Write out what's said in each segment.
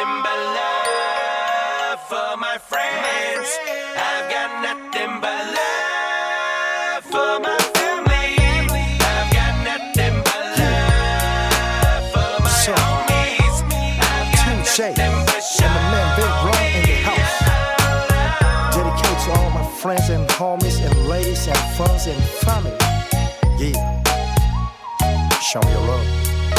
nothing but love for my friends. I've got nothing but love for my family. I've got nothing but love for my homies. I've got nothing but love. And my man Big Ron in the house. Dedicated to all my friends and homies and ladies and friends and family. Yeah. Show me your love.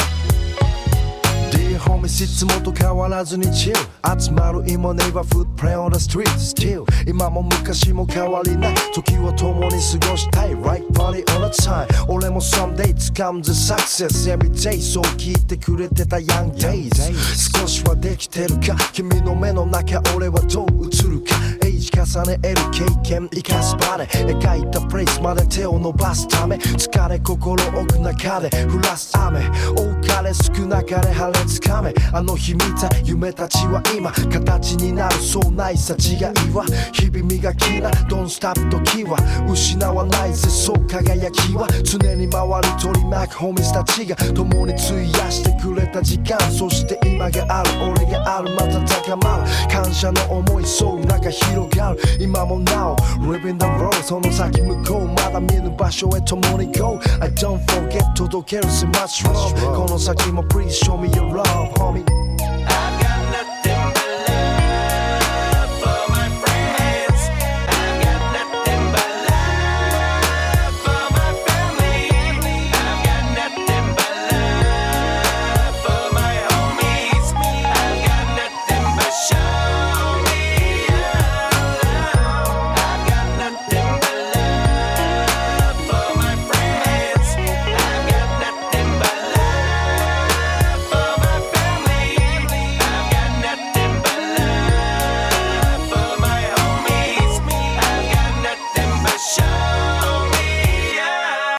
Dear homies いつもと変わらずに chill 集まる今 neighborhood play on the street still 今も昔も変わりない時を共に過ごしたい Right party all the time 俺も someday 掴む the success every day そう聞いてくれてた young days 少しはできてるか君の目の中俺はどう映るか重ね得る経験生かす場で描いたプレイスまで手を伸ばすため疲れ心奥中で降らす雨多かれ少なかれ晴れつかめあの日見た夢たちは今形になるそうないさ違いは日々磨きな Don't stop 時は失わないぜそう輝きは常に回り取り巻くホミスたちが共に費やしてくれた時間そして今がある俺があるまた高まる感謝の思いそう中広がる今もなお Living the road その先向こうまだ見ぬ場所へ共に Go I don't forget 届ける so much love この先も Please show me your love homie